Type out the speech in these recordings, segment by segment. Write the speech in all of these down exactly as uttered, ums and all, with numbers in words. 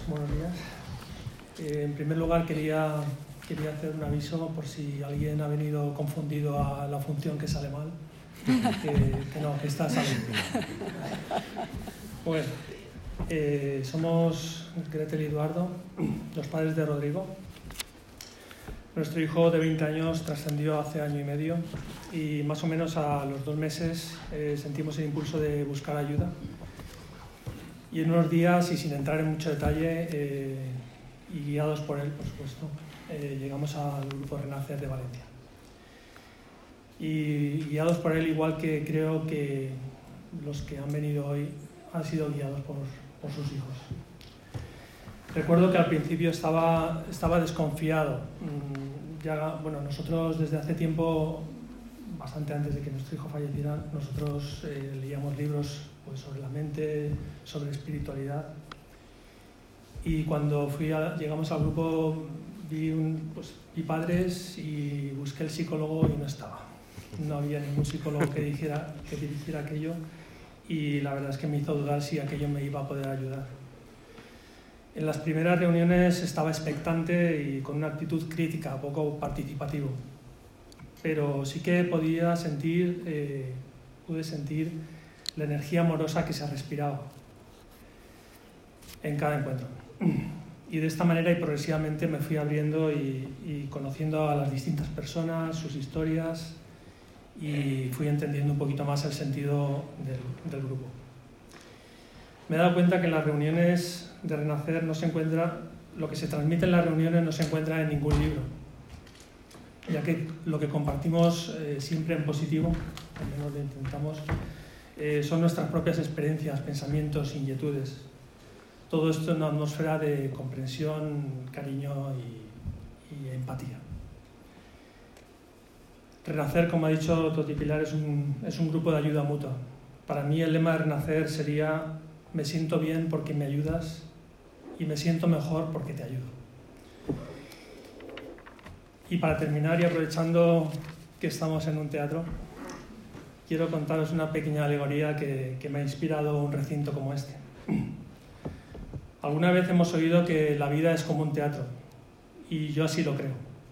buenos días. Eh, en primer lugar quería, quería hacer un aviso por si alguien ha venido confundido a la función que sale mal, que, que no, que esta sale bien. Bueno, eh, somos Gretel y Eduardo, los padres de Rodrigo. Nuestro hijo de veinte años trascendió hace año y medio y más o menos a los dos meses eh, sentimos el impulso de buscar ayuda. Y en unos días, y sin entrar en mucho detalle, eh, y guiados por él, por supuesto, eh, llegamos al Grupo Renacer de Valencia. Y guiados por él, igual que creo que los que han venido hoy han sido guiados por, por sus hijos. Recuerdo que al principio estaba, estaba desconfiado. Ya, bueno, nosotros desde hace tiempo, bastante antes de que nuestro hijo falleciera, nosotros eh, leíamos libros pues, sobre la mente, sobre espiritualidad. Y cuando fui a, llegamos al grupo, vi, un, pues, vi padres y busqué el psicólogo y no estaba. No había ningún psicólogo que dijera, que dirigiera aquello y la verdad es que me hizo dudar si aquello me iba a poder ayudar. En las primeras reuniones estaba expectante y con una actitud crítica, poco participativo. Pero sí que podía sentir, eh, pude sentir la energía amorosa que se respiraba en cada encuentro. Y de esta manera y progresivamente me fui abriendo y, y conociendo a las distintas personas, sus historias, y fui entendiendo un poquito más el sentido del, del grupo. Me he dado cuenta que en las reuniones de Renacer no se encuentra, lo que se transmite en las reuniones no se encuentra en ningún libro, ya que lo que compartimos eh, siempre en positivo, al menos lo intentamos, eh, son nuestras propias experiencias, pensamientos, inquietudes. Todo esto en una atmósfera de comprensión, cariño y, y empatía. Renacer, como ha dicho Toti Pilar, es un, es un grupo de ayuda mutua. Para mí el lema de Renacer sería: me siento bien porque me ayudas y me siento mejor porque te ayudo. Y para terminar, y aprovechando que estamos en un teatro, quiero contaros una pequeña alegoría que, que me ha inspirado un recinto como este. Alguna vez hemos oído que la vida es como un teatro, y yo así lo creo.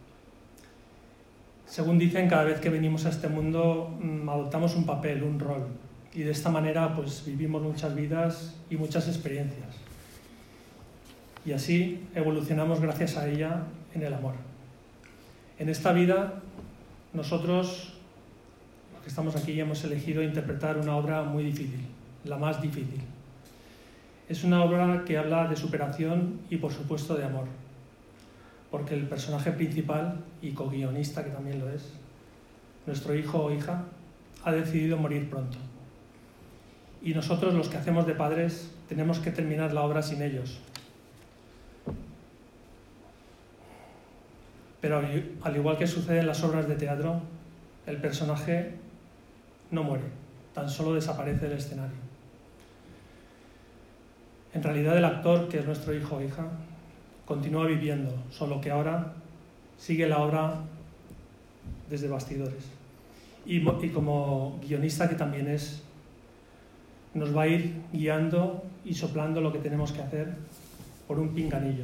Según dicen, cada vez que venimos a este mundo adoptamos un papel, un rol, y de esta manera pues, vivimos muchas vidas y muchas experiencias. Y así evolucionamos gracias a ella en el amor. En esta vida, nosotros, los que estamos aquí, hemos elegido interpretar una obra muy difícil, la más difícil. Es una obra que habla de superación y, por supuesto, de amor, porque el personaje principal y co-guionista, que también lo es, nuestro hijo o hija, ha decidido morir pronto. Y nosotros, los que hacemos de padres, tenemos que terminar la obra sin ellos. Pero al igual que sucede en las obras de teatro, el personaje no muere, tan solo desaparece del escenario. En realidad el actor, que es nuestro hijo o hija, continúa viviendo, solo que ahora sigue la obra desde bastidores. Y, y como guionista que también es, nos va a ir guiando y soplando lo que tenemos que hacer por un pinganillo,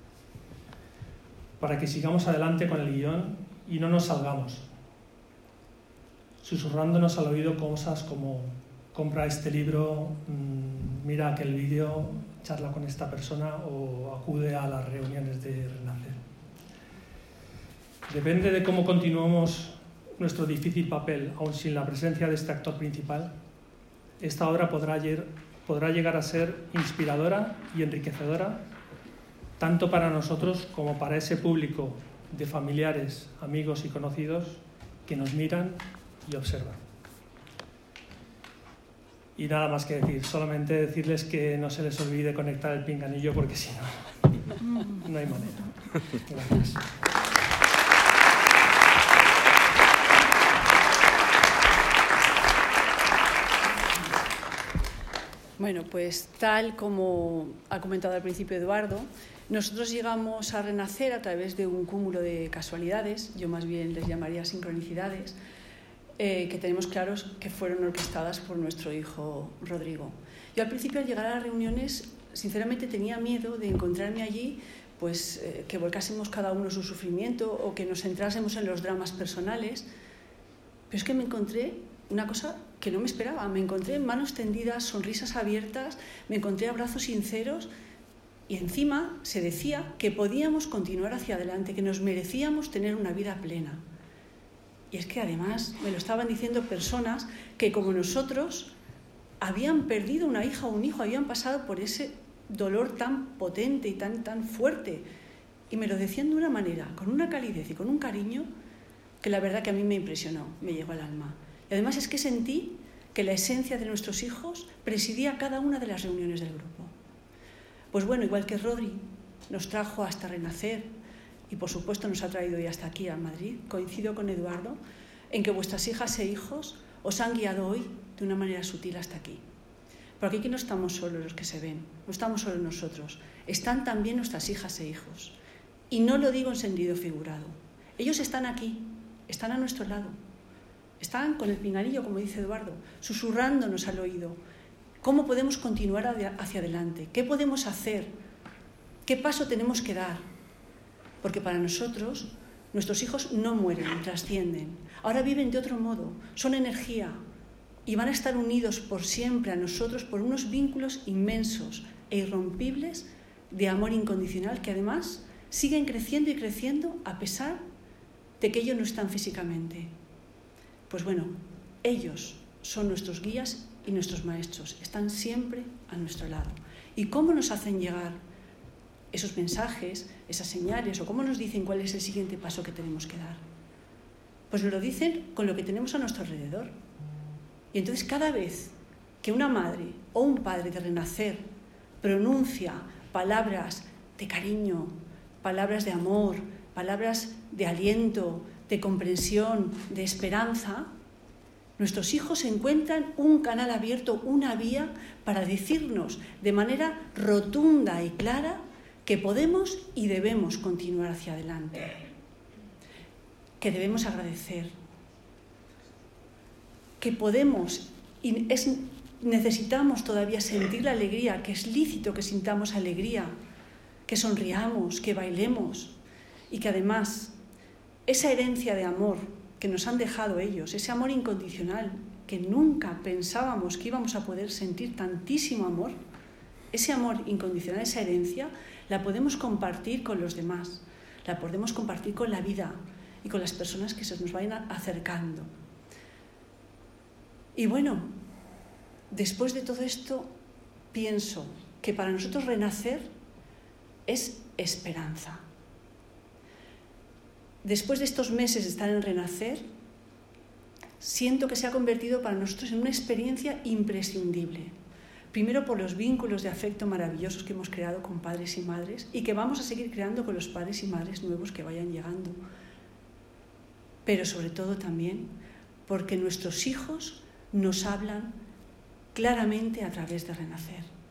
para que sigamos adelante con el guión y no nos salgamos, susurrándonos al oído cosas como: compra este libro, mira aquel vídeo, charla con esta persona o acude a las reuniones de Renacer. Depende de cómo continuemos nuestro difícil papel, aun sin la presencia de este actor principal, esta obra podrá, podrá llegar a ser inspiradora y enriquecedora, tanto para nosotros como para ese público de familiares, amigos y conocidos que nos miran y observan. Y nada más que decir, solamente decirles que no se les olvide conectar el pinganillo porque si no, no hay manera. Gracias. Bueno, pues tal como ha comentado al principio Eduardo, nosotros llegamos a Renacer a través de un cúmulo de casualidades, yo más bien les llamaría sincronicidades, Eh, que tenemos claros que fueron orquestadas por nuestro hijo Rodrigo. Yo al principio, al llegar a las reuniones, sinceramente tenía miedo de encontrarme allí, pues eh, que volcásemos cada uno su sufrimiento o que nos centrásemos en los dramas personales. Pero es que me encontré una cosa que no me esperaba. Me encontré manos tendidas, sonrisas abiertas, me encontré abrazos sinceros y encima se decía que podíamos continuar hacia adelante, que nos merecíamos tener una vida plena. Y es que además me lo estaban diciendo personas que como nosotros habían perdido una hija o un hijo, habían pasado por ese dolor tan potente y tan, tan fuerte. Y me lo decían de una manera, con una calidez y con un cariño que la verdad que a mí me impresionó, me llegó al alma. Y además es que sentí que la esencia de nuestros hijos presidía cada una de las reuniones del grupo. Pues bueno, igual que Rodri nos trajo hasta Renacer y por supuesto nos ha traído hoy hasta aquí a Madrid, coincido con Eduardo en que vuestras hijas e hijos os han guiado hoy de una manera sutil hasta aquí. Porque aquí no estamos solos los que se ven, no estamos solos nosotros, están también nuestras hijas e hijos. Y no lo digo en sentido figurado. Ellos están aquí, están a nuestro lado, están con el pinganillo, como dice Eduardo, susurrándonos al oído. ¿Cómo podemos continuar hacia adelante? ¿Qué podemos hacer? ¿Qué paso tenemos que dar? Porque para nosotros, nuestros hijos no mueren, trascienden. Ahora viven de otro modo, son energía y van a estar unidos por siempre a nosotros por unos vínculos inmensos e irrompibles de amor incondicional que además siguen creciendo y creciendo a pesar de que ellos no están físicamente. Pues bueno, ellos son nuestros guías y nuestros maestros, están siempre a nuestro lado. ¿Y cómo nos hacen llegar esos mensajes, esas señales, o cómo nos dicen cuál es el siguiente paso que tenemos que dar? Pues nos lo dicen con lo que tenemos a nuestro alrededor. Y entonces cada vez que una madre o un padre de Renacer pronuncia palabras de cariño, palabras de amor, palabras de aliento, de comprensión, de esperanza, nuestros hijos encuentran un canal abierto, una vía para decirnos de manera rotunda y clara que podemos y debemos continuar hacia adelante, que debemos agradecer, que podemos y es, necesitamos todavía sentir la alegría, que es lícito que sintamos alegría, que sonriamos, que bailemos y que además esa herencia de amor que nos han dejado ellos, ese amor incondicional que nunca pensábamos que íbamos a poder sentir tantísimo amor, ese amor incondicional, esa herencia, la podemos compartir con los demás, la podemos compartir con la vida y con las personas que se nos vayan acercando. Y bueno, después de todo esto, pienso que para nosotros renacer es esperanza. Después de estos meses de estar en Renacer, siento que se ha convertido para nosotros en una experiencia imprescindible. Primero por los vínculos de afecto maravillosos que hemos creado con padres y madres y que vamos a seguir creando con los padres y madres nuevos que vayan llegando. Pero sobre todo también porque nuestros hijos nos hablan claramente a través de Renacer.